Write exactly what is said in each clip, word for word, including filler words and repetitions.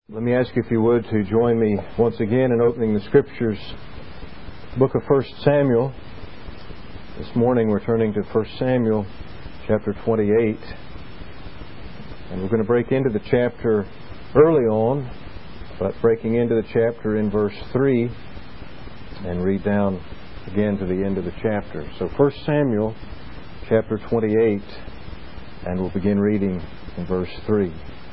Let me ask you if you would to join me once again in opening the Scriptures, book of First Samuel. This morning we're turning to First Samuel chapter twenty-eight. And we're going to break into the chapter early on, but breaking into the chapter in verse three and read down again to the end of the chapter. So First Samuel chapter twenty-eight, and we'll begin reading in verse three.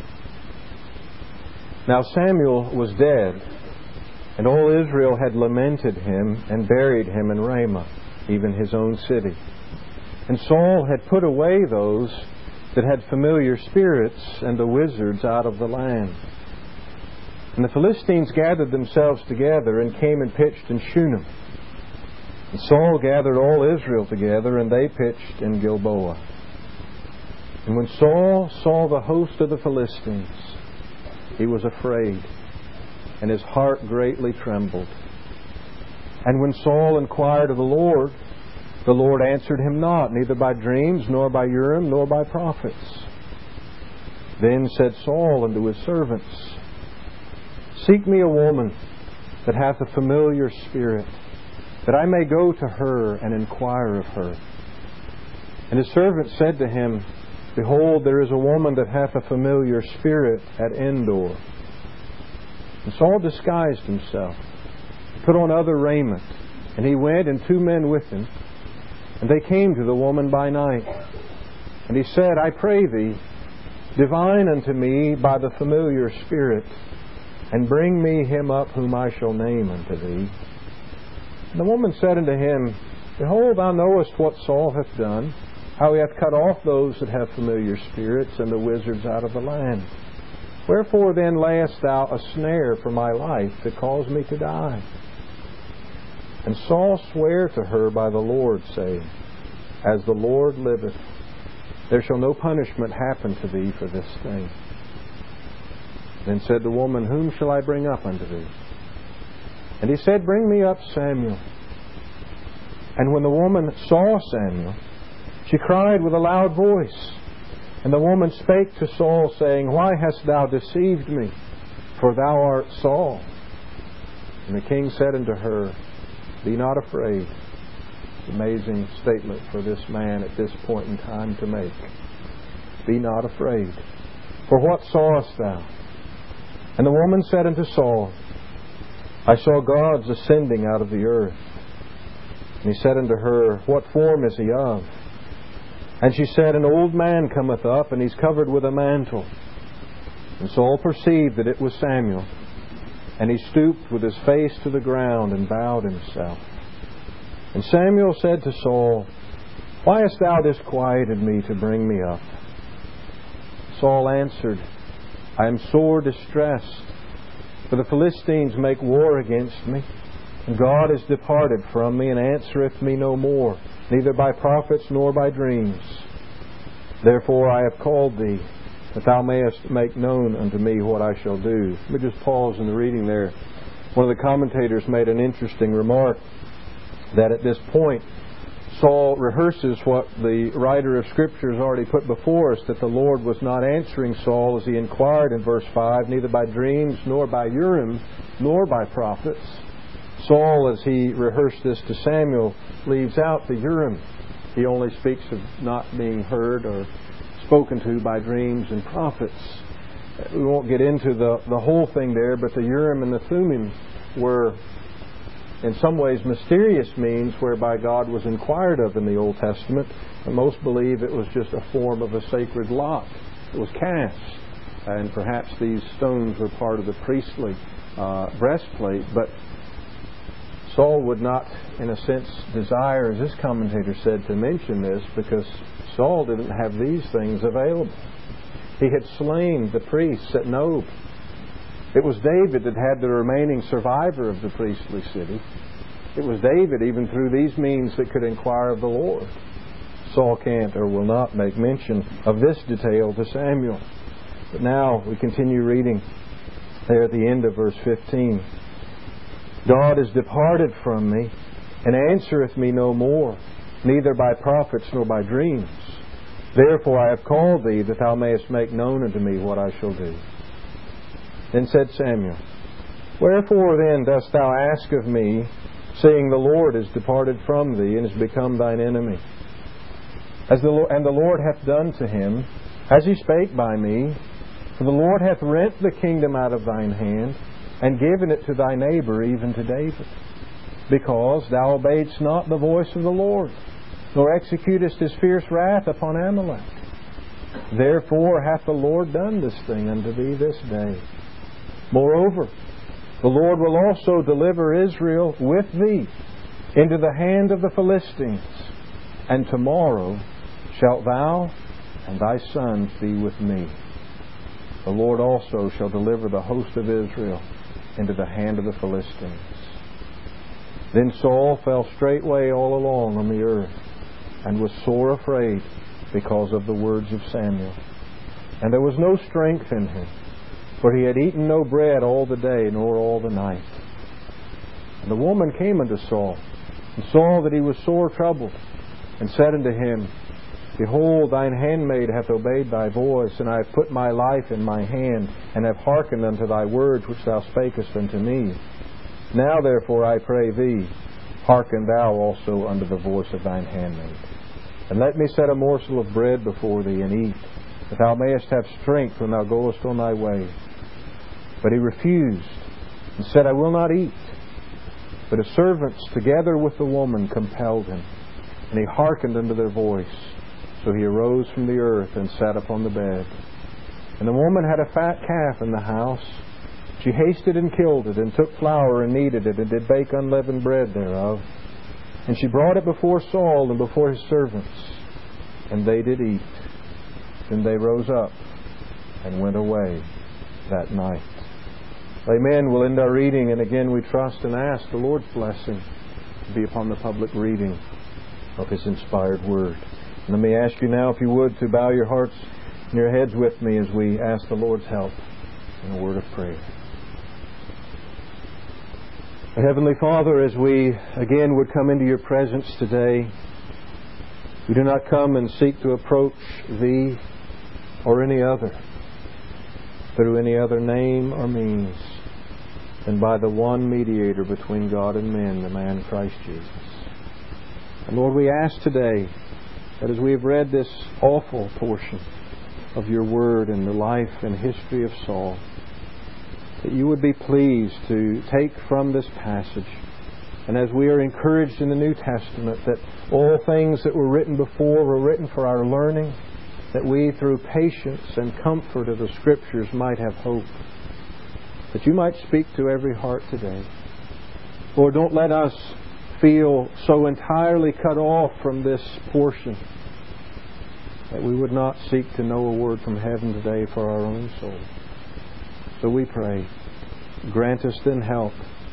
Now Samuel was dead, and all Israel had lamented him and buried him in Ramah, even his own city. And Saul had put away those that had familiar spirits and the wizards out of the land. And the Philistines gathered themselves together and came and pitched in Shunem. And Saul gathered all Israel together, and they pitched in Gilboa. And when Saul saw the host of the Philistines, he was afraid, and his heart greatly trembled. And when Saul inquired of the Lord, the Lord answered him not, neither by dreams, nor by Urim, nor by prophets. Then said Saul unto his servants, Seek me a woman that hath a familiar spirit, that I may go to her and inquire of her. And his servant said to him, Behold, there is a woman that hath a familiar spirit at Endor. And Saul disguised himself, put on other raiment, and he went, and two men with him. And they came to the woman by night. And he said, I pray thee, divine unto me by the familiar spirit, and bring me him up whom I shall name unto thee. And the woman said unto him, Behold, thou knowest what Saul hath done, how he hath cut off those that have familiar spirits and the wizards out of the land. Wherefore then layest thou a snare for my life to cause me to die? And Saul sware to her by the Lord, saying, As the Lord liveth, there shall no punishment happen to thee for this thing. Then said the woman, Whom shall I bring up unto thee? And he said, Bring me up Samuel. And when the woman saw Samuel, she cried with a loud voice. And the woman spake to Saul, saying, Why hast thou deceived me? For thou art Saul. And the king said unto her, Be not afraid. Amazing statement for this man at this point in time to make. Be not afraid. For what sawest thou? And the woman said unto Saul, I saw gods ascending out of the earth. And he said unto her, What form is he of? And she said, An old man cometh up, and he's covered with a mantle. And Saul perceived that it was Samuel. And he stooped with his face to the ground and bowed himself. And Samuel said to Saul, Why hast thou disquieted me to bring me up? Saul answered, I am sore distressed, for the Philistines make war against me, and God is departed from me, and answereth me no more, neither by prophets nor by dreams. Therefore I have called thee, that thou mayest make known unto me what I shall do. Let me just pause in the reading there. One of the commentators made an interesting remark that at this point Saul rehearses what the writer of Scripture has already put before us, that the Lord was not answering Saul as he inquired in verse five, neither by dreams nor by Urim nor by prophets. Saul, as he rehearsed this to Samuel, leaves out the Urim. He only speaks of not being heard or spoken to by dreams and prophets. We won't get into the, the whole thing there, but the Urim and the Thummim were in some ways mysterious means whereby God was inquired of in the Old Testament. And most believe it was just a form of a sacred lot. It was cast. And perhaps these stones were part of the priestly uh, breastplate. But Saul would not, in a sense, desire, as this commentator said, to mention this, because Saul didn't have these things available. He had slain the priests at Nob. It was David that had the remaining survivor of the priestly city. It was David, even through these means, that could inquire of the Lord. Saul can't or will not make mention of this detail to Samuel. But now we continue reading there at the end of verse fifteen. God is departed from me, and answereth me no more, neither by prophets nor by dreams. Therefore I have called thee, that thou mayest make known unto me what I shall do. Then said Samuel, Wherefore then dost thou ask of me, seeing the Lord is departed from thee, and is become thine enemy? As the, and the Lord hath done to him, as he spake by me, for the Lord hath rent the kingdom out of thine hand, and given it to thy neighbor, even to David, because thou obeyedst not the voice of the Lord, nor executest his fierce wrath upon Amalek. Therefore hath the Lord done this thing unto thee this day. Moreover, the Lord will also deliver Israel with thee into the hand of the Philistines, and tomorrow shalt thou and thy sons be with me. The Lord also shall deliver the host of Israel into the hand of the Philistines. Then Saul fell straightway all along on the earth, and was sore afraid because of the words of Samuel. And there was no strength in him, for he had eaten no bread all the day, nor all the night. And the woman came unto Saul, and saw that he was sore troubled, and said unto him, Behold, thine handmaid hath obeyed thy voice, and I have put my life in my hand, and have hearkened unto thy words which thou spakest unto me. Now therefore I pray thee, hearken thou also unto the voice of thine handmaid. And let me set a morsel of bread before thee, and eat, that thou mayest have strength when thou goest on thy way. But he refused, and said, I will not eat. But his servants, together with the woman, compelled him, and he hearkened unto their voice. So he arose from the earth, and sat upon the bed. And the woman had a fat calf in the house. She hasted and killed it, and took flour and kneaded it, and did bake unleavened bread thereof. And she brought it before Saul and before his servants, and they did eat. Then they rose up and went away that night. Amen. We'll end our reading, and again we trust and ask the Lord's blessing to be upon the public reading of His inspired Word. And let me ask you now, if you would, to bow your hearts and your heads with me as we ask the Lord's help in a word of prayer. Heavenly Father, as we again would come into your presence today, we do not come and seek to approach Thee or any other through any other name or means than by the one mediator between God and men, the man Christ Jesus. And Lord, we ask today that as we have read this awful portion of your Word and the life and history of Saul, that you would be pleased to take from this passage, and as we are encouraged in the New Testament that all things that were written before were written for our learning, that we through patience and comfort of the Scriptures might have hope, that you might speak to every heart today. Lord, don't let us feel so entirely cut off from this portion that we would not seek to know a word from heaven today for our own soul. So we pray, grant us then help,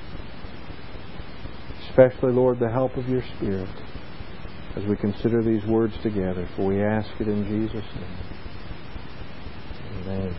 especially, Lord, the help of your Spirit as we consider these words together, for we ask it in Jesus' name. Amen.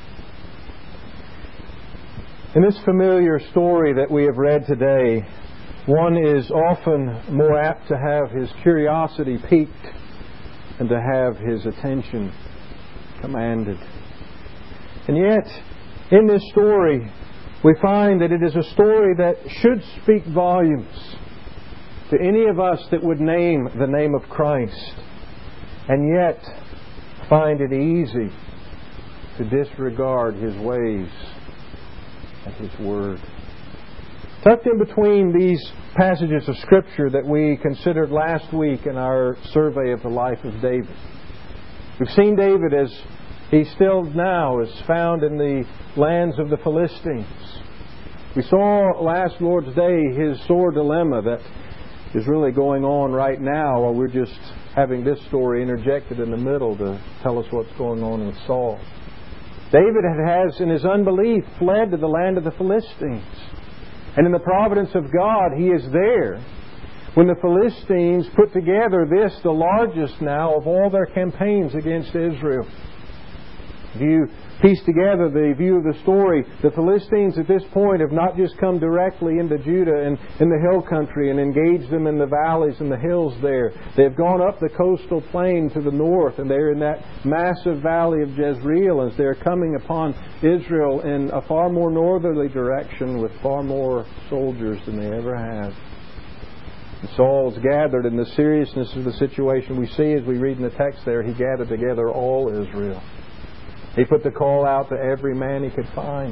In this familiar story that we have read today, one is often more apt to have his curiosity piqued than to have his attention commanded. And yet, in this story, we find that it is a story that should speak volumes to any of us that would name the name of Christ, and yet find it easy to disregard His ways and His Word. Tucked in between these passages of Scripture that we considered last week in our survey of the life of David, we've seen David as he still now is found in the lands of the Philistines. We saw last Lord's Day his sore dilemma that is really going on right now, while we're just having this story interjected in the middle to tell us what's going on with Saul. David has, in his unbelief, fled to the land of the Philistines. And in the providence of God, he is there when the Philistines put together this, the largest now of all their campaigns against Israel. If you piece together the view of the story, the Philistines at this point have not just come directly into Judah and in the hill country and engaged them in the valleys and the hills there. They've gone up the coastal plain to the north, and they're in that massive valley of Jezreel as they're coming upon Israel in a far more northerly direction with far more soldiers than they ever have. And Saul's gathered in the seriousness of the situation. We see as we read in the text there, he gathered together all Israel. He put the call out to every man he could find.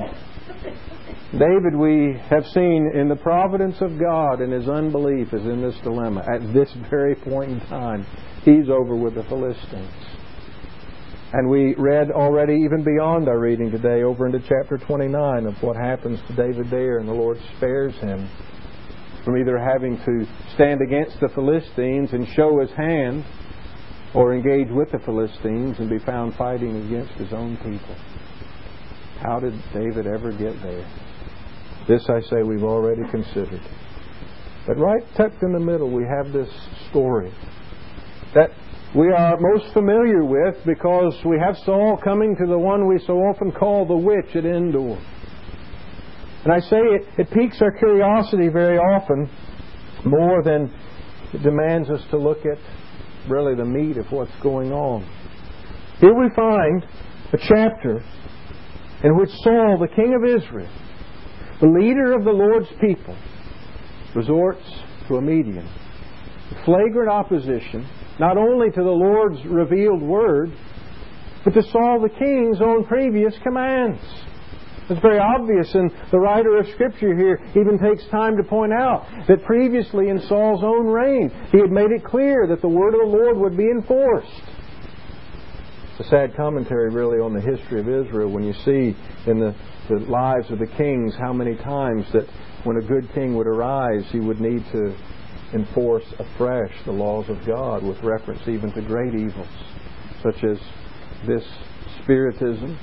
David, we have seen in the providence of God and his unbelief is in this dilemma. At this very point in time, he's over with the Philistines. And we read already, even beyond our reading today, over into chapter twenty-nine of what happens to David there, and the Lord spares him from either having to stand against the Philistines and show his hand, or engage with the Philistines and be found fighting against his own people. How did David ever get there? This, I say, we've already considered. But right tucked in the middle, we have this story that we are most familiar with because we have Saul coming to the one we so often call the witch at Endor. And I say it, it piques our curiosity very often more than it demands us to look at really the meat of what's going on. Here we find a chapter in which Saul, the king of Israel, the leader of the Lord's people, resorts to a medium. Flagrant opposition, not only to the Lord's revealed word, but to Saul the king's own previous commands. It's very obvious, and the writer of Scripture here even takes time to point out that previously in Saul's own reign, he had made it clear that the word of the Lord would be enforced. It's a sad commentary, really, on the history of Israel when you see in the, the lives of the kings how many times that when a good king would arise, he would need to enforce afresh the laws of God with reference even to great evils, such as this spiritism.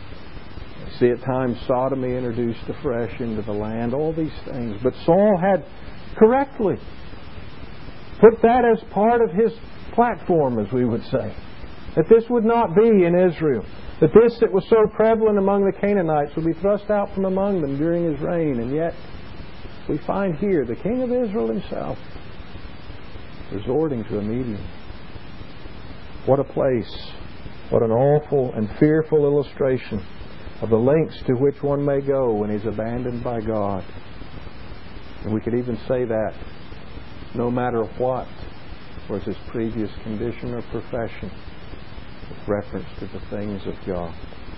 See at times sodomy introduced afresh into the land, all these things. But Saul had correctly put that as part of his platform, as we would say. That this would not be in Israel. That this that was so prevalent among the Canaanites would be thrust out from among them during his reign. And yet we find here the king of Israel himself resorting to a medium. What a place. What an awful and fearful illustration of the lengths to which one may go when he's abandoned by God. And we could even say that no matter what was his previous condition or profession with reference to the things of God.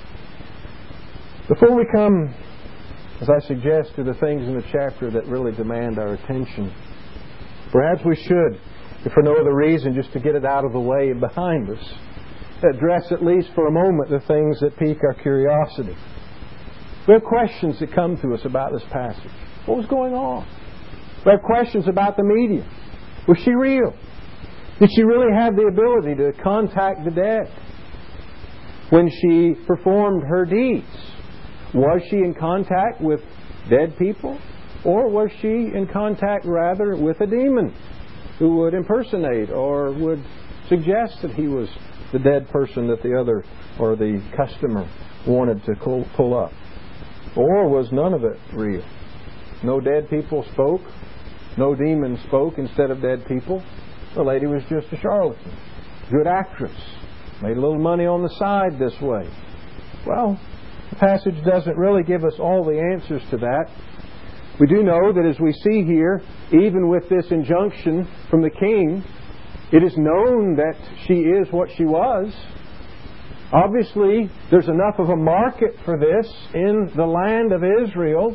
Before we come, as I suggest, to the things in the chapter that really demand our attention, perhaps we should, if for no other reason, just to get it out of the way and behind us, address at least for a moment the things that pique our curiosity. We have questions that come to us about this passage. What was going on? We have questions about the medium. Was she real? Did she really have the ability to contact the dead when she performed her deeds? Was she in contact with dead people? Or was she in contact rather with a demon who would impersonate or would suggest that he was the dead person that the other or the customer wanted to pull up? Or was none of it real? No dead people spoke. No demons spoke instead of dead people. The lady was just a charlatan. Good actress. Made a little money on the side this way. Well, the passage doesn't really give us all the answers to that. We do know that as we see here, even with this injunction from the king, it is known that she is what she was. Obviously, there's enough of a market for this in the land of Israel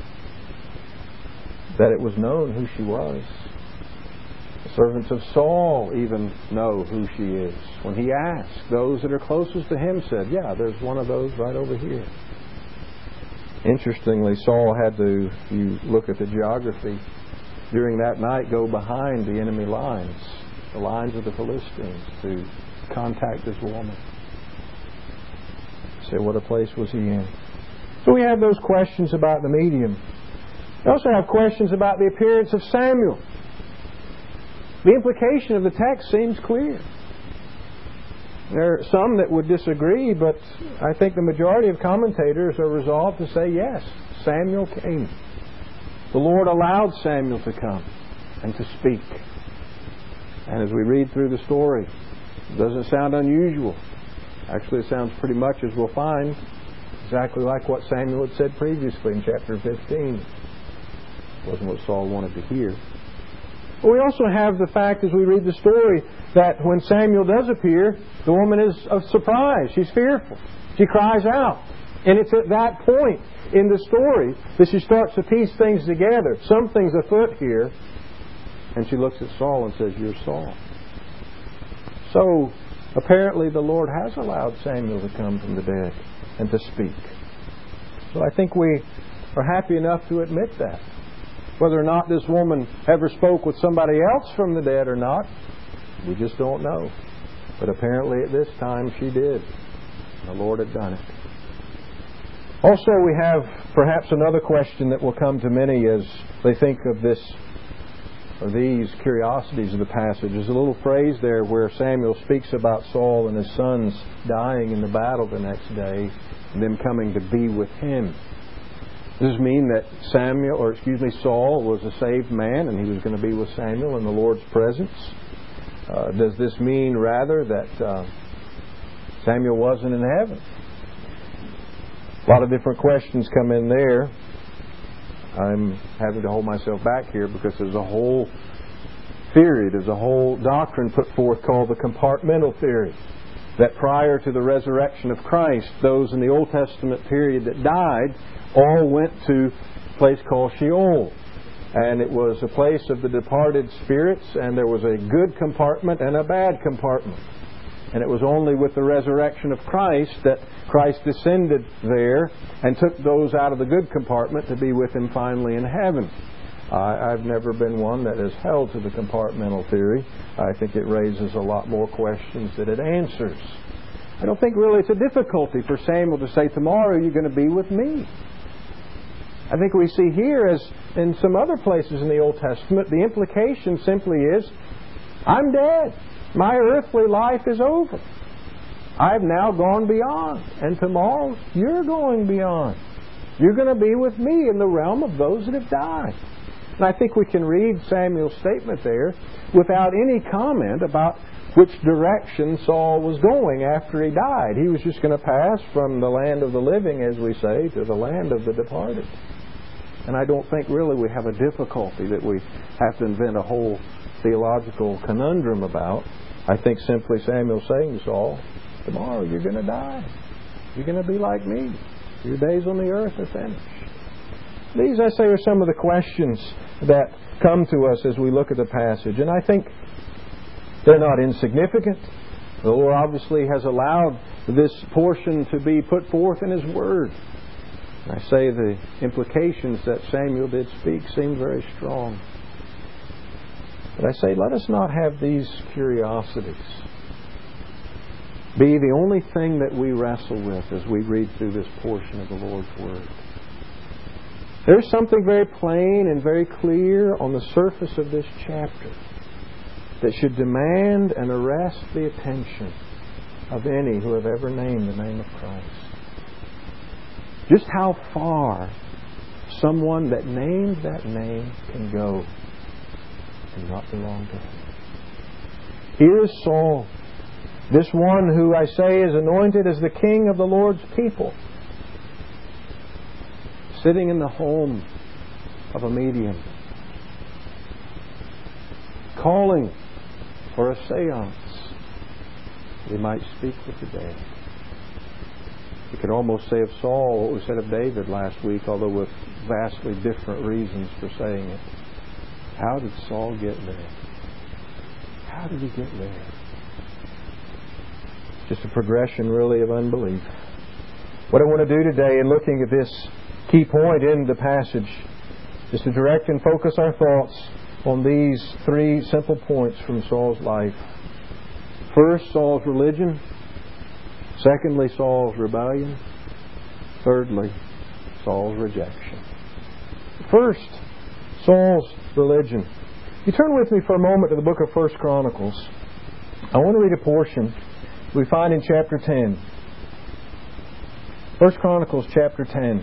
that it was known who she was. The servants of Saul even know who she is. When he asked, those that are closest to him said, yeah, there's one of those right over here. Interestingly, Saul had to, if you look at the geography, during that night go behind the enemy lines, the lines of the Philistines, to contact this woman. Say, what a place was he in? So we have those questions about the medium. We also have questions about the appearance of Samuel. The implication of the text seems clear. There are some that would disagree, but I think the majority of commentators are resolved to say, yes, Samuel came. The Lord allowed Samuel to come and to speak. And as we read through the story, it doesn't sound unusual. Actually, it sounds pretty much, as we'll find, exactly like what Samuel had said previously in chapter fifteen. It wasn't what Saul wanted to hear. But we also have the fact, as we read the story, that when Samuel does appear, the woman is of surprise. She's fearful. She cries out. And it's at that point in the story that she starts to piece things together. Something's afoot here. And she looks at Saul and says, "You're Saul." So, apparently the Lord has allowed Samuel to come from the dead and to speak. So I think we are happy enough to admit that. Whether or not this woman ever spoke with somebody else from the dead or not, we just don't know. But apparently at this time she did. The Lord had done it. Also, we have perhaps another question that will come to many as they think of this, or these curiosities of the passage. There's a little phrase there where Samuel speaks about Saul and his sons dying in the battle the next day and them coming to be with him. Does this mean that Samuel, or excuse me, Saul was a saved man and he was going to be with Samuel in the Lord's presence? Uh, does this mean rather that uh, Samuel wasn't in heaven? A lot of different questions come in there. I'm having to hold myself back here because there's a whole theory, there's a whole doctrine put forth called the compartmental theory. That prior to the resurrection of Christ, those in the Old Testament period that died all went to a place called Sheol. And it was a place of the departed spirits, and there was a good compartment and a bad compartment. And it was only with the resurrection of Christ that Christ descended there and took those out of the good compartment to be with Him finally in heaven. Uh, I've never been one that has held to the compartmental theory. I think it raises a lot more questions than it answers. I don't think really it's a difficulty for Samuel to say, "Tomorrow you're going to be with me." I think we see here, as in some other places in the Old Testament, the implication simply is, I'm dead. My earthly life is over. I've now gone beyond. And tomorrow, you're going beyond. You're going to be with me in the realm of those that have died. And I think we can read Samuel's statement there without any comment about which direction Saul was going after he died. He was just going to pass from the land of the living, as we say, to the land of the departed. And I don't think really we have a difficulty that we have to invent a whole theological conundrum about. I think simply Samuel saying to Saul, "Tomorrow you're going to die. You're going to be like me. Your days on the earth are finished." These, I say, are some of the questions that come to us as we look at the passage. And I think they're not insignificant. The Lord obviously has allowed this portion to be put forth in His Word. I say the implications that Samuel did speak seem very strong. But I say, let us not have these curiosities be the only thing that we wrestle with as we read through this portion of the Lord's Word. There's something very plain and very clear on the surface of this chapter that should demand and arrest the attention of any who have ever named the name of Christ. Just how far someone that named that name can go and not belong to Him. Here is Saul, this one who I say is anointed as the king of the Lord's people, sitting in the home of a medium, calling for a seance that he might speak with the dead. We could almost say of Saul what we said of David last week, although with vastly different reasons for saying it. How did Saul get there? How did he get there? Just a progression, really, of unbelief. What I want to do today in looking at this key point in the passage is to direct and focus our thoughts on these three simple points from Saul's life. First, Saul's religion. Secondly, Saul's rebellion. Thirdly, Saul's rejection. First, Saul's religion. You turn with me for a moment to the book of First Chronicles. I want to read a portion we find in chapter ten. First Chronicles chapter ten.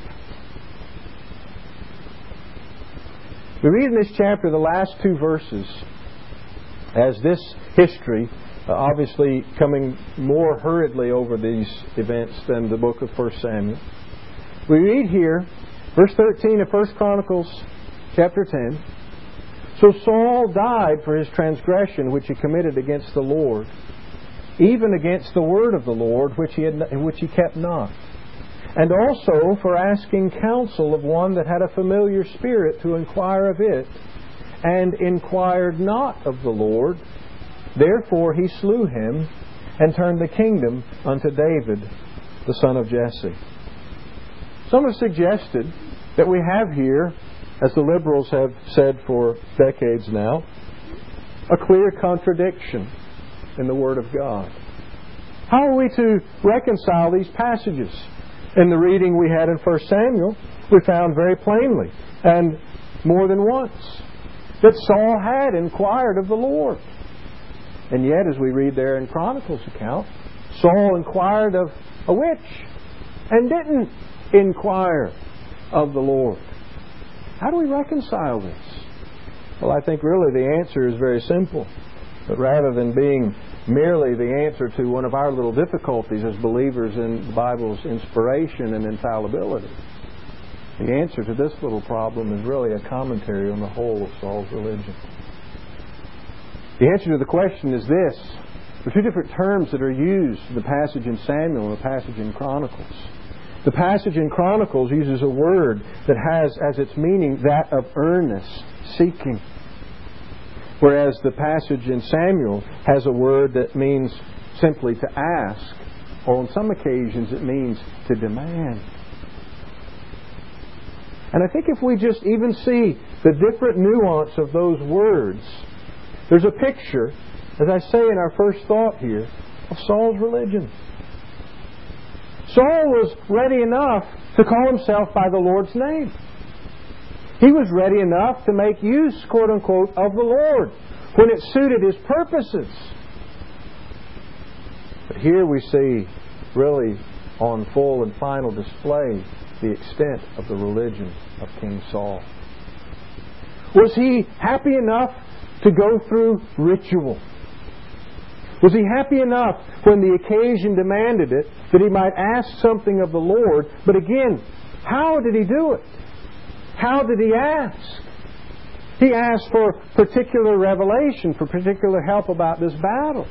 We read in this chapter the last two verses as this history, uh, obviously coming more hurriedly over these events than the book of First Samuel. We read here, verse thirteen of First Chronicles chapter ten. So Saul died for his transgression which he committed against the Lord, even against the word of the Lord which he had, which he kept not, and also for asking counsel of one that had a familiar spirit to inquire of it, and inquired not of the Lord. Therefore he slew him, and turned the kingdom unto David, the son of Jesse. Some have suggested that we have here, as the liberals have said for decades now, a clear contradiction in the Word of God. How are we to reconcile these passages? In the reading we had in First Samuel, we found very plainly, and more than once, that Saul had inquired of the Lord. And yet, as we read there in Chronicles' account, Saul inquired of a witch and didn't inquire of the Lord. How do we reconcile this? Well, I think really the answer is very simple. But rather than being merely the answer to one of our little difficulties as believers in the Bible's inspiration and infallibility, the answer to this little problem is really a commentary on the whole of Saul's religion. The answer to the question is this. There are two different terms that are used in the passage in Samuel and the passage in Chronicles. The passage in Chronicles uses a word that has as its meaning that of earnest seeking, whereas the passage in Samuel has a word that means simply to ask, or on some occasions it means to demand. And I think if we just even see the different nuance of those words, there's a picture, as I say in our first thought here, of Saul's religion. Saul was ready enough to call himself by the Lord's name. He was ready enough to make use, quote unquote, of the Lord when it suited his purposes. But here we see, really on full and final display, the extent of the religion of King Saul. Was he happy enough to go through ritual? Was he happy enough when the occasion demanded it that he might ask something of the Lord? But again, how did he do it? How did he ask? He asked for particular revelation, for particular help about this battle.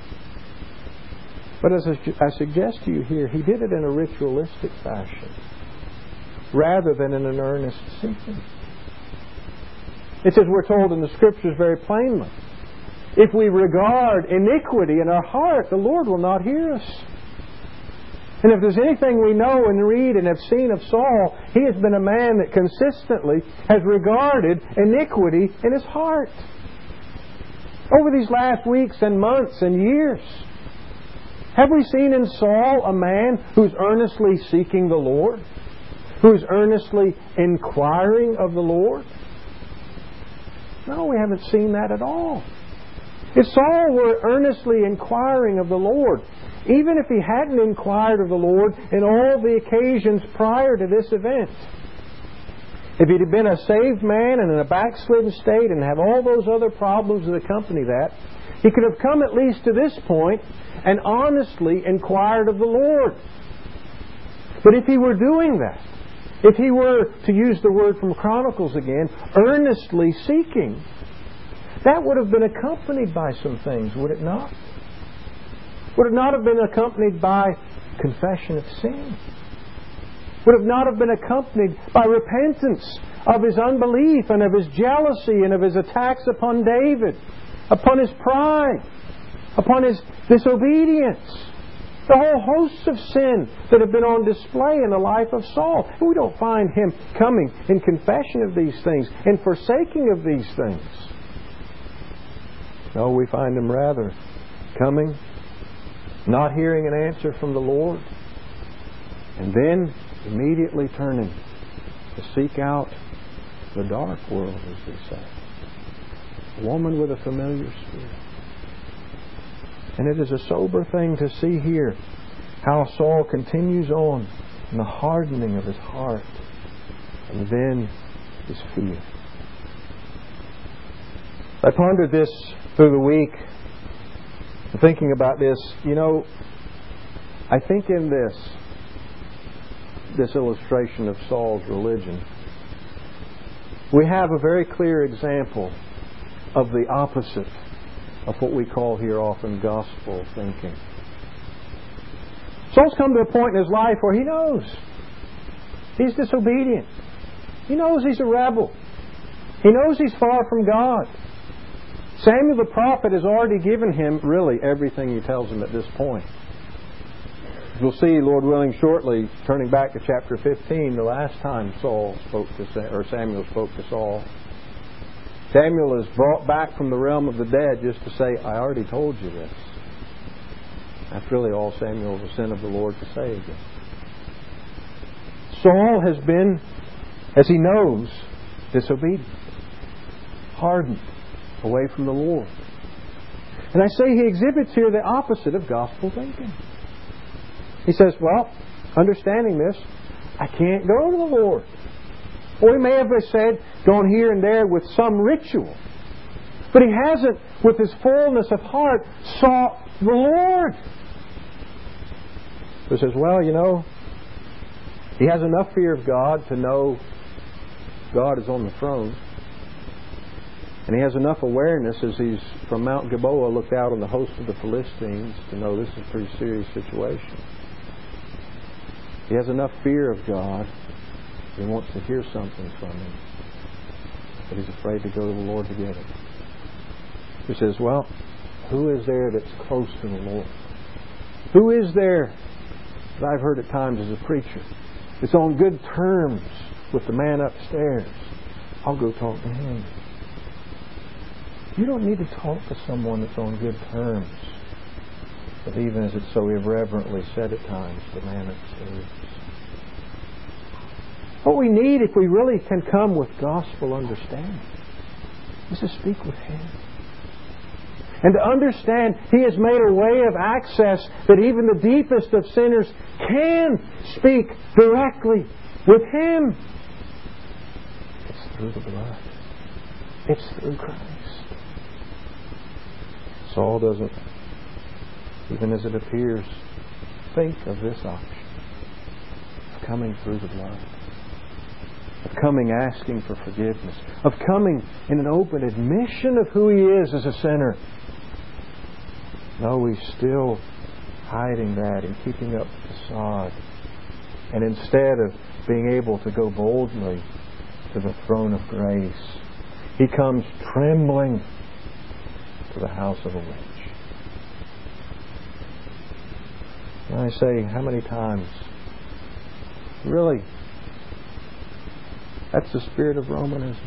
But as I suggest to you here, he did it in a ritualistic fashion rather than in an earnest seeking. It's as we're told in the Scriptures very plainly. If we regard iniquity in our heart, the Lord will not hear us. And if there's anything we know and read and have seen of Saul, he has been a man that consistently has regarded iniquity in his heart. Over these last weeks and months and years, have we seen in Saul a man who's earnestly seeking the Lord? Who's earnestly inquiring of the Lord? No, we haven't seen that at all. If Saul were earnestly inquiring of the Lord, even if he hadn't inquired of the Lord in all the occasions prior to this event, if he'd have been a saved man and in a backslidden state and have all those other problems that accompany that, he could have come at least to this point and honestly inquired of the Lord. But if he were doing that, if he were, to use the word from Chronicles again, earnestly seeking, that would have been accompanied by some things, would it not? Would it not have been accompanied by confession of sin? Would it not have been accompanied by repentance of his unbelief and of his jealousy and of his attacks upon David, upon his pride, upon his disobedience? The whole hosts of sin that have been on display in the life of Saul. And we don't find him coming in confession of these things, in forsaking of these things. No, we find him rather coming, not hearing an answer from the Lord, and then immediately turning to seek out the dark world, as we say. A woman with a familiar spirit. And it is a sober thing to see here how Saul continues on in the hardening of his heart, and then his fear. I pondered this through the week, thinking about this. You know, I think in this, this illustration of Saul's religion, we have a very clear example of the opposite of what we call here often gospel thinking. Saul's come to a point in his life where he knows he's disobedient. He knows he's a rebel. He knows he's far from God. Samuel the prophet has already given him really everything he tells him at this point. As we'll see, Lord willing, shortly, turning back to chapter fifteen, the last time Saul spoke to or Samuel spoke to Saul, Samuel is brought back from the realm of the dead just to say, I already told you this. That's really all Samuel was sent of the Lord to say again. Saul has been, as he knows, disobedient, hardened, away from the Lord. And I say he exhibits here the opposite of gospel thinking. He says, well, understanding this, I can't go to the Lord. Or he may have said, gone here and there with some ritual. But he hasn't, with his fullness of heart, sought the Lord. He says, well, you know, he has enough fear of God to know God is on the throne. And he has enough awareness as he's from Mount Gilboa looked out on the host of the Philistines to know this is a pretty serious situation. He has enough fear of God. He wants to hear something from Him. But he's afraid to go to the Lord to get it. He says, well, who is there that's close to the Lord? Who is there, as I've heard at times as a preacher, that's on good terms with the man upstairs? I'll go talk to him. You don't need to talk to someone that's on good terms, but even as it's so irreverently said at times, the man upstairs. What we need, if we really can come with gospel understanding, is to speak with Him. And to understand He has made a way of access that even the deepest of sinners can speak directly with Him. It's through the blood. It's through Christ. Saul doesn't, even as it appears, think of this option of coming through the blood, of coming asking for forgiveness, of coming in an open admission of who he is as a sinner. No, he's still hiding that and keeping up the facade. And instead of being able to go boldly to the throne of grace, he comes trembling to the house of a witch. And I say, how many times? Really, that's the spirit of Romanism.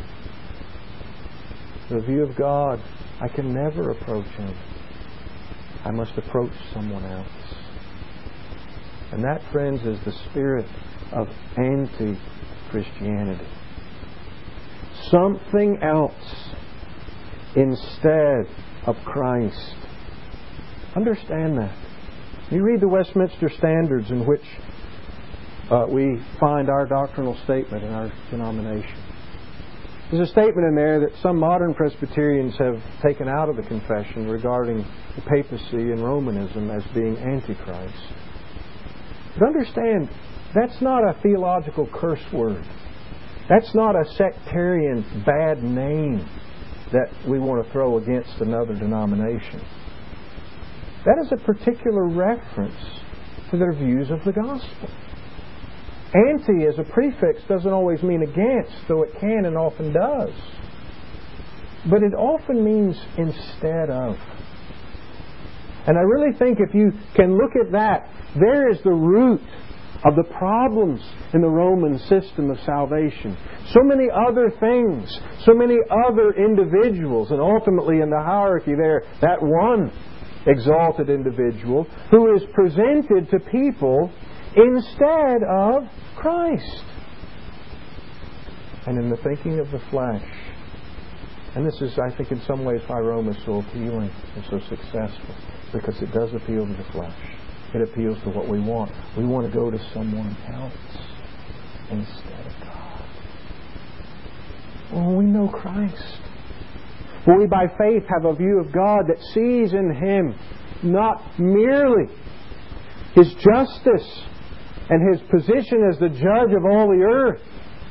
The view of God, I can never approach Him. I must approach someone else. And that, friends, is the spirit of anti-Christianity. Something else instead of Christ. Understand that. You read the Westminster Standards in which uh, we find our doctrinal statement in our denomination. There's a statement in there that some modern Presbyterians have taken out of the confession regarding the papacy and Romanism as being antichrist. But understand, that's not a theological curse word. That's not a sectarian bad name that we want to throw against another denomination. That is a particular reference to their views of the gospel. Anti as a prefix doesn't always mean against, though it can and often does. But it often means instead of. And I really think if you can look at that, there is the root of the problems in the Roman system of salvation. So many other things, so many other individuals, and ultimately in the hierarchy there, that one exalted individual who is presented to people instead of Christ. And in the thinking of the flesh And this is, I think, in some ways why Rome is so appealing and so successful. Because it does appeal to the flesh. It appeals to what we want. We want to go to someone else instead of God. Well, we know Christ. Well, we by faith have a view of God that sees in Him not merely His justice and His position as the judge of all the earth,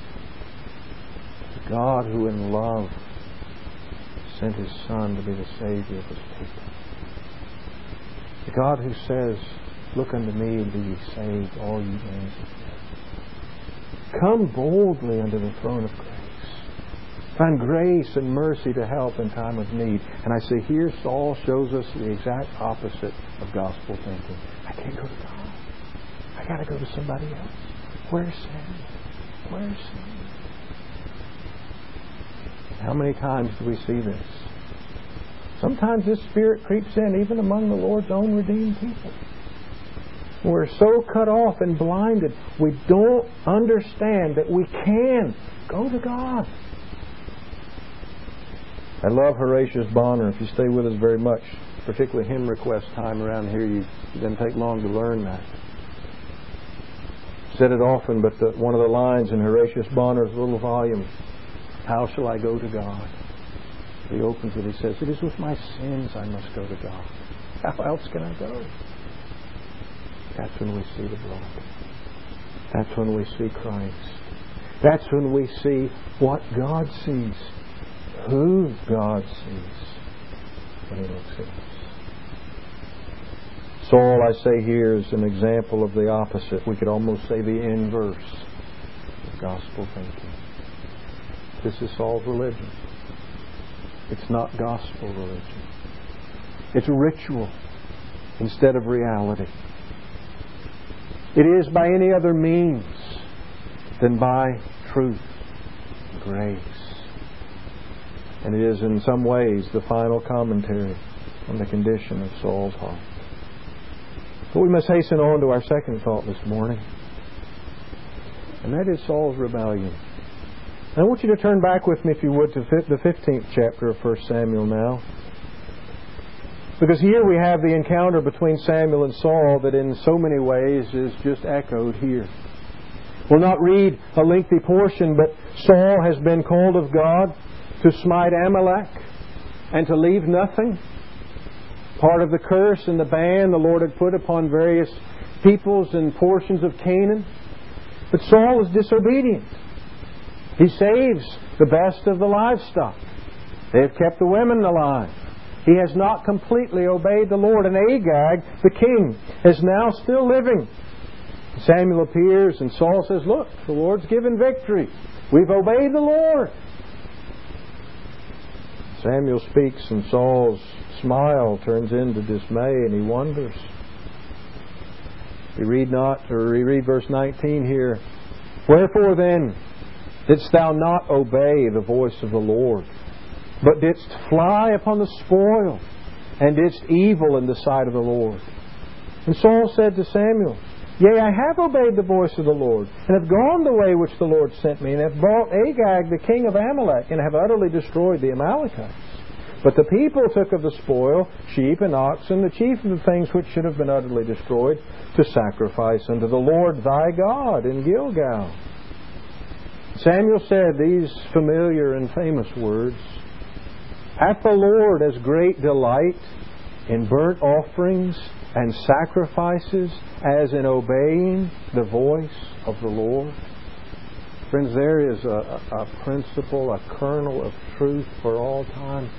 but God who in love sent His Son to be the Savior of His people. The God who says, "Look unto me and be ye saved, all ye ends of the earth. Come boldly unto the throne of grace. Find grace and mercy to help in time of need." And I say here Saul shows us the exact opposite of gospel thinking. I can't go to God. I got to go to somebody else. Where's Samuel? Where's Samuel? How many times do we see this? Sometimes this spirit creeps in even among the Lord's own redeemed people. We're so cut off and blinded, we don't understand that we can go to God. I love Horatius Bonner. If you stay with us very much, particularly hymn request time around here, you, it doesn't take long to learn that. I've said it often, but the, one of the lines in Horatius Bonner's little volume, "How shall I go to God?" He opens it, he says, "It is with my sins I must go to God. How else can I go?" That's when we see the blood. That's when we see Christ. That's when we see what God sees. Who God sees when He looks at us. Saul, I say here, is an example of the opposite. We could almost say the inverse of gospel thinking. This is Saul's religion. It's not gospel religion. It's ritual instead of reality. It is by any other means than by truth, grace. And it is in some ways the final commentary on the condition of Saul's heart. But we must hasten on to our second thought this morning. And that is Saul's rebellion. And I want you to turn back with me, if you would, to the fifteenth chapter of First Samuel now. Because here we have the encounter between Samuel and Saul that in so many ways is just echoed here. We'll not read a lengthy portion, but Saul has been called of God to smite Amalek and to leave nothing. Part of the curse and the ban the Lord had put upon various peoples and portions of Canaan. But Saul is disobedient. He saves the best of the livestock. They have kept the women alive. He has not completely obeyed the Lord. And Agag, the king, is now still living. Samuel appears and Saul says, "Look, the Lord's given victory. We've obeyed the Lord." Samuel speaks and Saul's smile turns into dismay and he wonders. We read not, or we read verse nineteen here. "Wherefore then didst thou not obey the voice of the Lord, but didst fly upon the spoil, and didst evil in the sight of the Lord?" And Saul said to Samuel, "Yea, I have obeyed the voice of the Lord, and have gone the way which the Lord sent me, and have brought Agag the king of Amalek, and have utterly destroyed the Amalekites. But the people took of the spoil sheep and oxen, the chief of the things which should have been utterly destroyed, to sacrifice unto the Lord thy God in Gilgal." Samuel said these familiar and famous words, "Hath the Lord as great delight in burnt offerings and sacrifices as in obeying the voice of the Lord?" Friends, there is a, a principle, a kernel of truth for all time.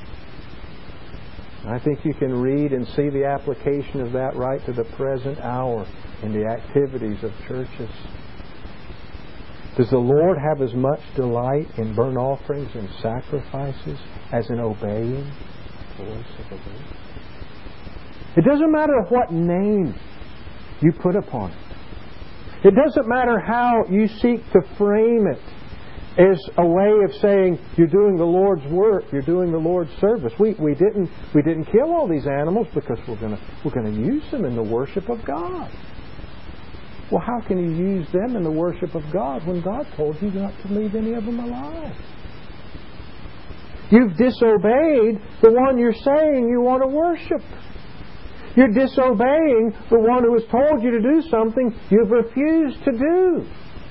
I think you can read and see the application of that right to the present hour in the activities of churches. Does the Lord have as much delight in burnt offerings and sacrifices as in obeying the voice of the Lord? It doesn't matter what name you put upon it. It doesn't matter how you seek to frame it as a way of saying you're doing the Lord's work, you're doing the Lord's service. We we didn't we didn't kill all these animals because we're gonna we're gonna use them in the worship of God. Well, how can you use them in the worship of God when God told you not to leave any of them alive? You've disobeyed the one you're saying you want to worship. You're disobeying the one who has told you to do something you've refused to do.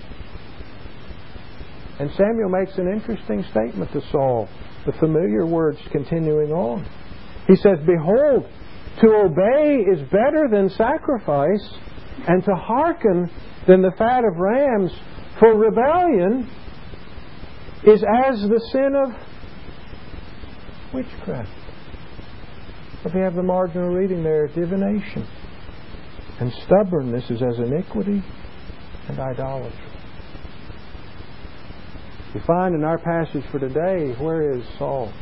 And Samuel makes an interesting statement to Saul, the familiar words continuing on. He says, "Behold, to obey is better than sacrifice, and to hearken than the fat of rams, for rebellion is as the sin of witchcraft." If you have the marginal reading there, divination. And stubbornness is as iniquity and idolatry. We find in our passage for today, where is Saul?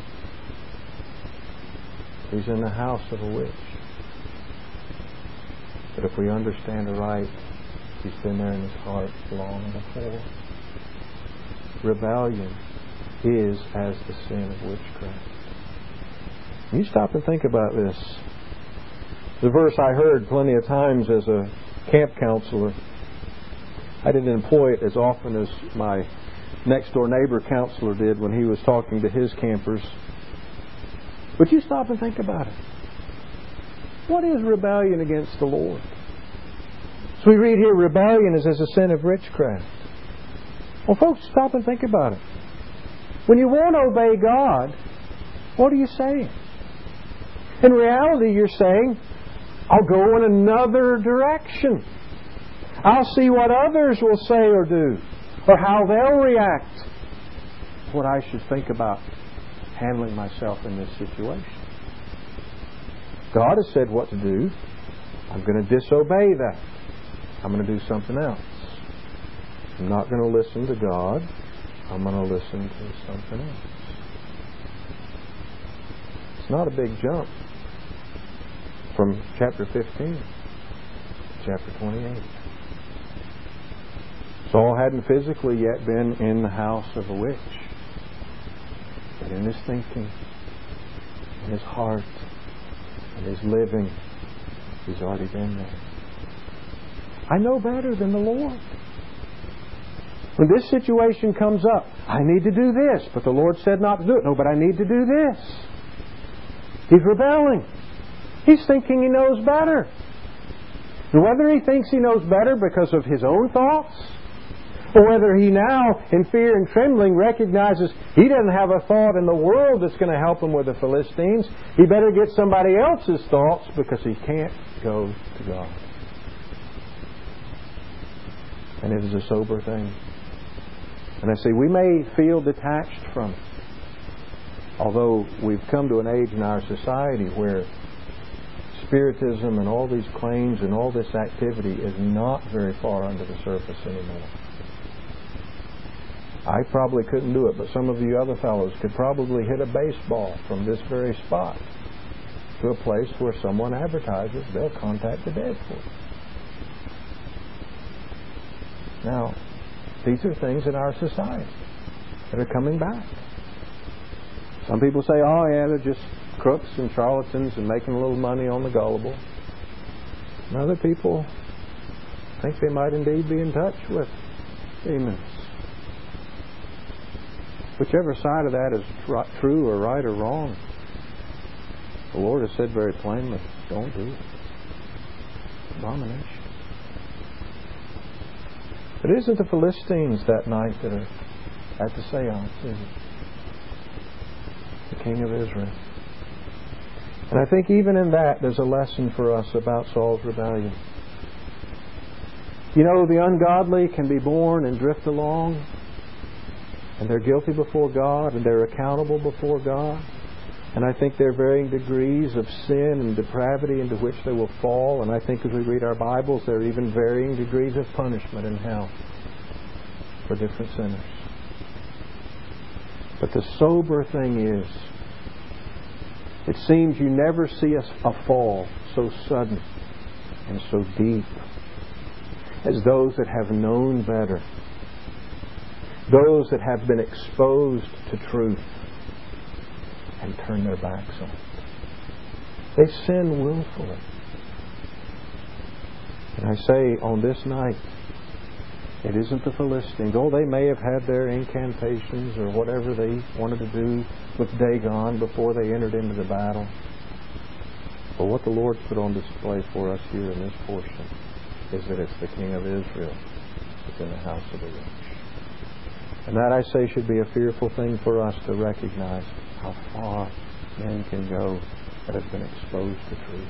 He's in the house of a witch. But if we understand aright, he's been there in his heart long before. Rebellion is as the sin of witchcraft. You stop and think about this. The verse I heard plenty of times as a camp counselor. I didn't employ it as often as my next door neighbor counselor did when he was talking to his campers. But you stop and think about it. What is rebellion against the Lord? So we read here, rebellion is as a sin of witchcraft. Well, folks, stop and think about it. When you won't obey God, what are you saying? In reality, you're saying, I'll go in another direction. I'll see what others will say or do, or how they'll react. What I should think about handling myself in this situation. God has said what to do. I'm going to disobey that. I'm going to do something else. I'm not going to listen to God. I'm going to listen to something else. It's not a big jump from chapter fifteen to chapter twenty-eight. Saul hadn't physically yet been in the house of a witch. But in his thinking, in his heart, in his living, he's already been there. I know better than the Lord. When this situation comes up, I need to do this, but the Lord said not to do it. No, but I need to do this. He's rebelling. He's thinking he knows better. And whether he thinks he knows better because of his own thoughts, or whether he now, in fear and trembling, recognizes he doesn't have a thought in the world that's going to help him with the Philistines, he better get somebody else's thoughts because he can't go to God. And it is a sober thing. And I say, we may feel detached from it. Although we've come to an age in our society where Spiritism and all these claims and all this activity is not very far under the surface anymore. I probably couldn't do it, but some of you other fellows could probably hit a baseball from this very spot to a place where someone advertises they'll contact the dead for it. Now, these are things in our society that are coming back. Some people say, oh yeah, they're just crooks and charlatans and making a little money on the gullible. And other people think they might indeed be in touch with demons. Whichever side of that is tr- true or right or wrong, the Lord has said very plainly, don't do it. Abomination. But it isn't the Philistines that night that are at the seance, is it? The King of Israel. And I think even in that there's a lesson for us about Saul's rebellion. You know, the ungodly can be born and drift along, and they're guilty before God, and they're accountable before God. And I think there are varying degrees of sin and depravity into which they will fall. And I think as we read our Bibles, there are even varying degrees of punishment in hell for different sinners. But the sober thing is, it seems you never see a, a fall so sudden and so deep as those that have known better, those that have been exposed to truth and turn their backs on it. They sin willfully. And I say on this night, It isn't the Philistines. Oh, they may have had their incantations or whatever they wanted to do with Dagon before they entered into the battle. But what the Lord put on display for us here in this portion is that it's the King of Israel that's in the house of the rich. And that, I say, should be a fearful thing for us to recognize how far men can go that have been exposed to truth.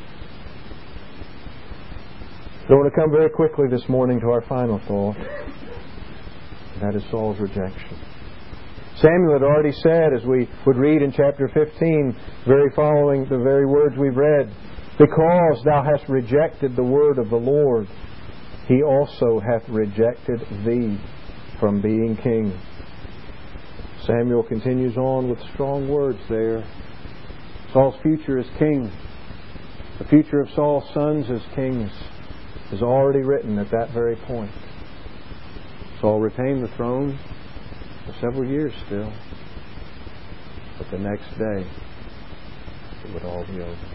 So I want to come very quickly this morning to our final thought. And that is Saul's rejection. Samuel had already said, as we would read in chapter fifteen, very following the very words we've read, because thou hast rejected the word of the Lord, He also hath rejected thee from being king. Samuel continues on with strong words there. Saul's future as king, the future of Saul's sons as kings, is already written at that very point. Saul retained the throne for several years still, but the next day it would all be over.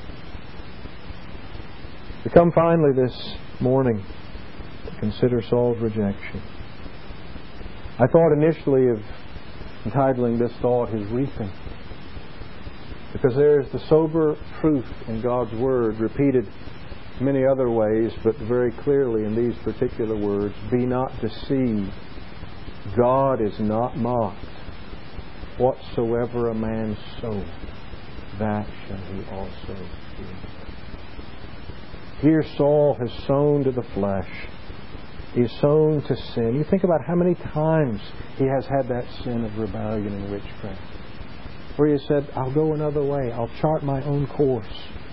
We come finally this morning to consider Saul's rejection. I thought initially of entitling this thought, His Reaping, because there is the sober truth in God's Word repeated many other ways, but very clearly in these particular words: be not deceived, God is not mocked. Whatsoever a man soweth, that shall he also reap. Here Saul has sown to the flesh. He has sown to sin. You think about how many times he has had that sin of rebellion and witchcraft, where he has said, I'll go another way, I'll chart my own course.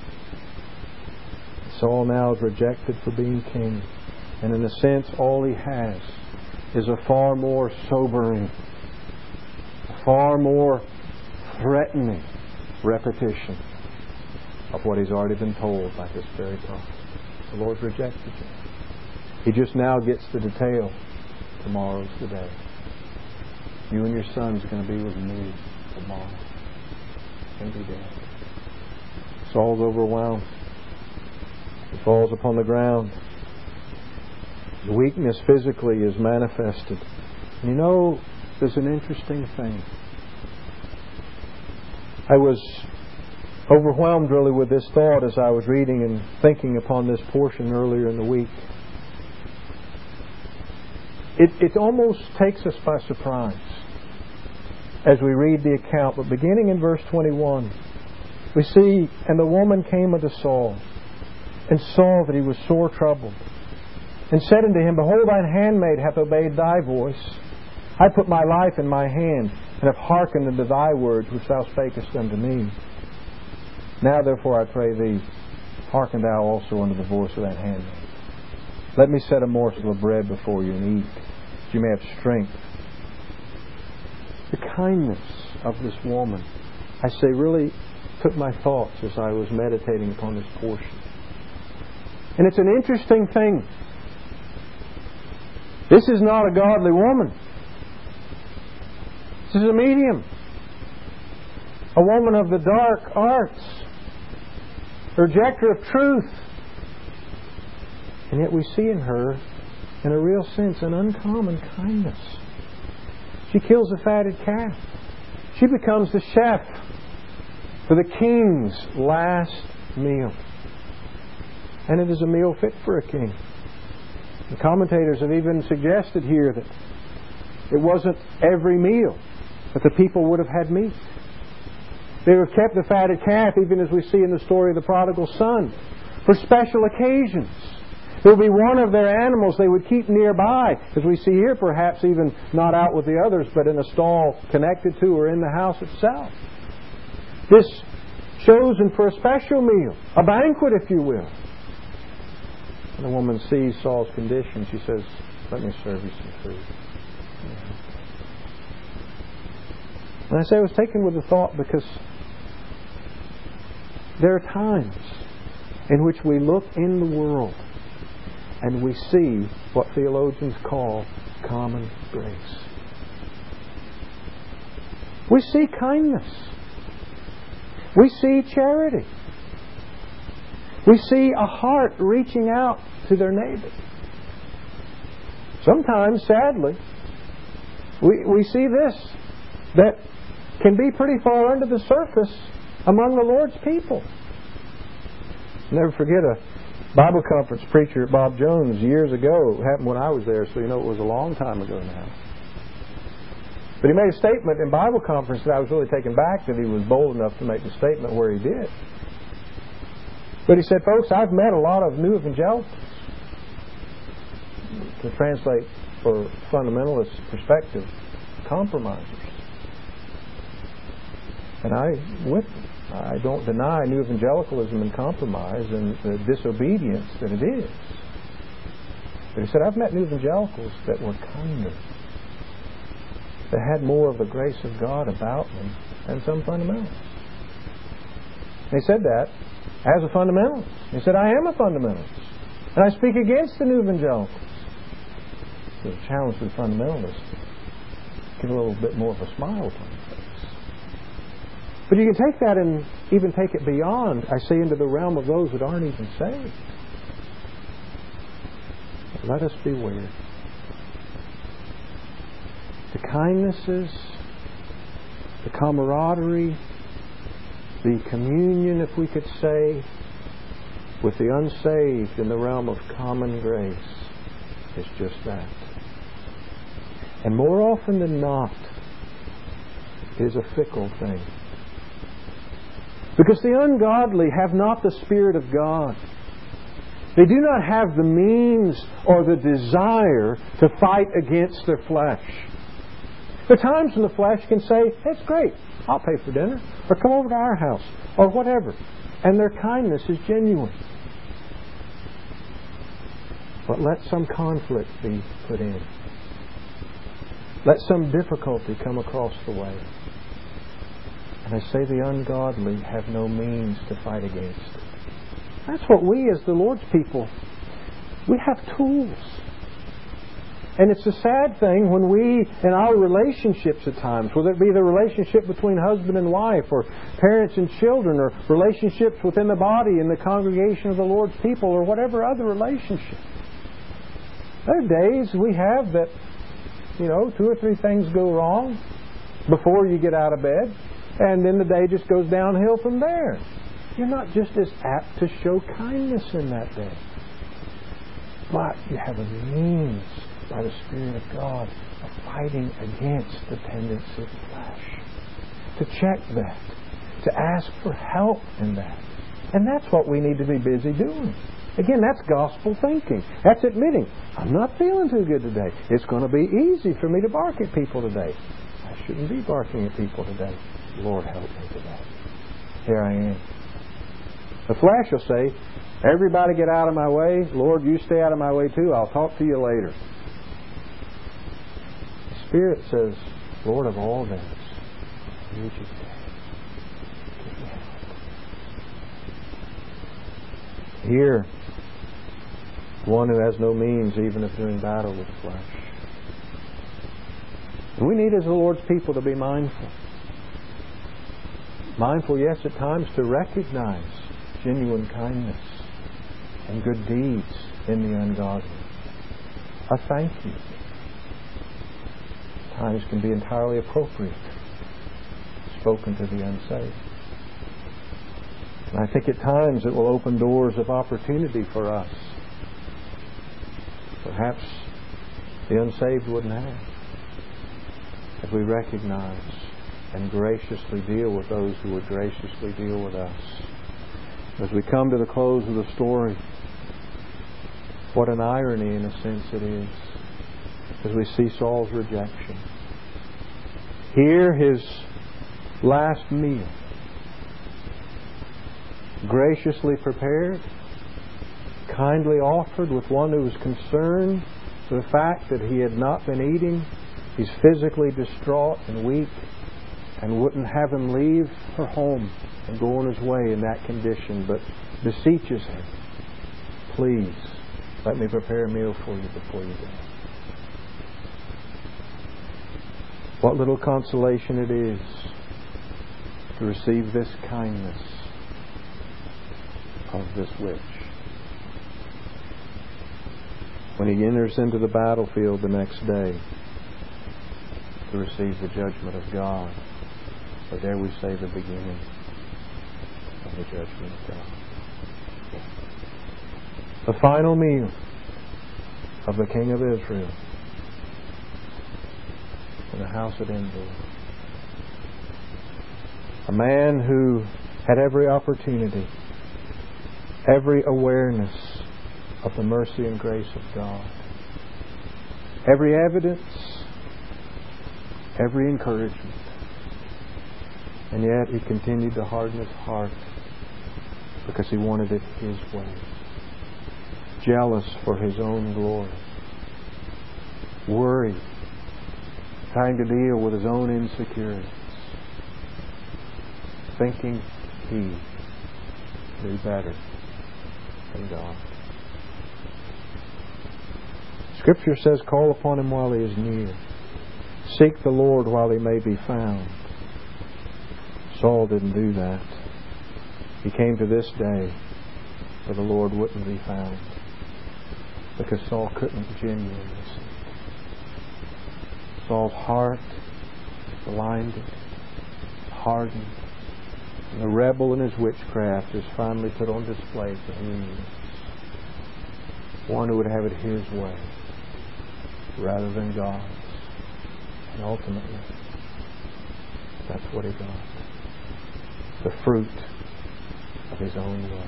Saul now is rejected for being king. And in a sense, all he has is a far more sobering, a far more threatening repetition of what he's already been told by this very prophet. The Lord's rejected you. He just now gets the detail. Tomorrow's the day. You and your son's are going to be with me tomorrow. And be dead. Saul's overwhelmed. He falls upon the ground. The weakness physically is manifested. And you know, there's an interesting thing. I was overwhelmed really with this thought as I was reading and thinking upon this portion earlier in the week. It, it almost takes us by surprise as we read the account. But beginning in verse twenty-one, we see, and the woman came unto Saul, and saw that he was sore troubled, and said unto him, Behold, thine handmaid hath obeyed thy voice. I put my life in my hand, and have hearkened unto thy words which thou spakest unto me. Now therefore I pray thee, hearken thou also unto the voice of that handmaid. Let me set a morsel of bread before you and eat, that you may have strength. The kindness of this woman, I say, really took my thoughts as I was meditating upon this portion. And it's an interesting thing. This is not a godly woman. This is a medium. A woman of the dark arts. A rejecter of truth. And yet we see in her, in a real sense, an uncommon kindness. She kills a fatted calf. She becomes the chef for the king's last meal. And it is a meal fit for a king. The commentators have even suggested here that it wasn't every meal that the people would have had meat. They would have kept the fatted calf, even as we see in the story of the prodigal son, for special occasions. It would be one of their animals they would keep nearby, as we see here, perhaps even not out with the others, but in a stall connected to or in the house itself. This chosen for a special meal, a banquet, if you will. And the woman sees Saul's condition. She says, let me serve you some food. And I say I was taken with the thought because there are times in which we look in the world and we see what theologians call common grace. We see kindness. We see charity. We see a heart reaching out to their neighbor. Sometimes, sadly, we, we see this that can be pretty far under the surface among the Lord's people. Never forget a Bible conference preacher at Bob Jones years ago. It happened when I was there, so you know it was a long time ago now. But he made a statement in Bible conference that I was really taken back that he was bold enough to make the statement where he did. But he said, folks, I've met a lot of new evangelicals. To translate for fundamentalist perspective, compromisers. And I, with them, I don't deny new evangelicalism and compromise and the disobedience that it is. But he said, I've met new evangelicals that were kinder, that had more of the grace of God about them than some fundamentalists. And he said that as a fundamentalist. He said, I am a fundamentalist. And I speak against the new evangelicals. So the challenge to the fundamentalists get a little bit more of a smile upon their face. But you can take that and even take it beyond, I say, into the realm of those that aren't even saved. Let us beware. The kindnesses, the camaraderie, the communion, if we could say, with the unsaved in the realm of common grace is just that. And more often than not, is a fickle thing. Because the ungodly have not the Spirit of God. They do not have the means or the desire to fight against their flesh. There are times when the flesh can say, it's great, I'll pay for dinner, or come over to our house, or whatever. And their kindness is genuine. But let some conflict be put in. Let some difficulty come across the way. And I say the ungodly have no means to fight against. That's what we as the Lord's people, we have tools. And it's a sad thing when we, in our relationships at times, whether it be the relationship between husband and wife, or parents and children, or relationships within the body in the congregation of the Lord's people, or whatever other relationship. There are days we have that, you know, two or three things go wrong before you get out of bed, and then the day just goes downhill from there. You're not just as apt to show kindness in that day. But you have a means, by the Spirit of God, of fighting against the tendency of the flesh. To check that. To ask for help in that. And that's what we need to be busy doing. Again, that's gospel thinking. That's admitting, I'm not feeling too good today. It's going to be easy for me to bark at people today. I shouldn't be barking at people today. Lord, help me today. Here I am. The flesh will say, everybody get out of my way. Lord, you stay out of my way too. I'll talk to you later. The Spirit says, Lord of all things, I need you today. Give me help. Here, one who has no means even of doing battle with the flesh. And we need as the Lord's people to be mindful. Mindful, yes, at times to recognize genuine kindness and good deeds in the ungodly. A thank you. Times can be entirely appropriate, spoken to the unsaved. And I think at times it will open doors of opportunity for us. Perhaps the unsaved wouldn't have. As we recognize and graciously deal with those who would graciously deal with us. As we come to the close of the story, what an irony in a sense it is, as we see Saul's rejection. Here, his last meal, graciously prepared, kindly offered with one who was concerned for the fact that he had not been eating. He's physically distraught and weak, and wouldn't have him leave her home and go on his way in that condition, but beseeches him, please, let me prepare a meal for you before you go. What little consolation it is to receive this kindness of this witch. when he enters into the battlefield the next day to receive the judgment of God. Or dare we say the beginning of the judgment of God. The final meal of the King of Israel in the house at Endor. A man who had every opportunity, every awareness of the mercy and grace of God, every evidence, every encouragement, and yet he continued to harden his heart because he wanted it his way. Jealous for his own glory. Worried. Trying to deal with his own insecurities. Thinking he knew better than God. Scripture says, call upon him while he is near. Seek the Lord while he may be found. Saul didn't do that. He came to this day where the Lord wouldn't be found, because Saul couldn't genuinely see. Saul's heart blinded, hardened, and the rebel in his witchcraft is finally put on display for who he is. One who would have it his way rather than God's. And ultimately, that's what he got. The fruit of his own way.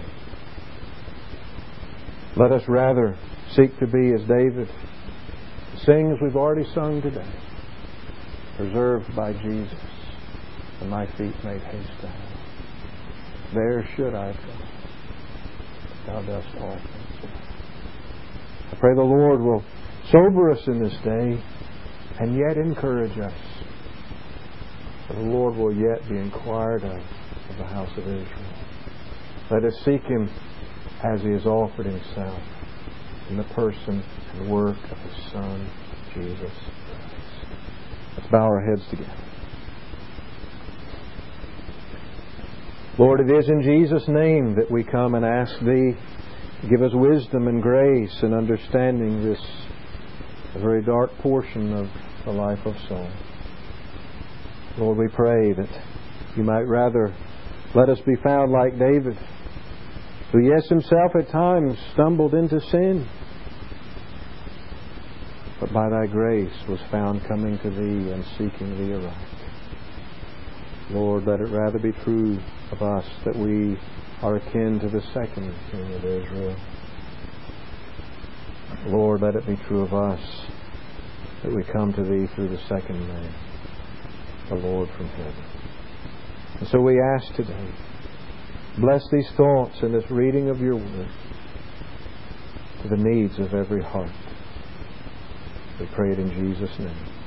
Let us rather seek to be as David, sing as we've already sung today, preserved by Jesus, and my feet made haste to heaven. There should I go. Thou dost all things well. I pray the Lord will sober us in this day and yet encourage us. For the Lord will yet be inquired of of the house of Israel. Let us seek Him as He has offered Himself in the person and work of His Son, Jesus Christ. Let's bow our heads together. Lord, it is in Jesus' name that we come and ask Thee to give us wisdom and grace in understanding this very dark portion of the life of Saul. Lord, we pray that You might rather let us be found like David, who, yes, himself at times stumbled into sin, but by Thy grace was found coming to Thee and seeking Thee aright. Lord, let it rather be true of us that we are akin to the second King of Israel. Lord, let it be true of us that we come to Thee through the second man, the Lord from heaven. And so we ask today, bless these thoughts in this reading of Your Word to the needs of every heart. We pray it in Jesus' name.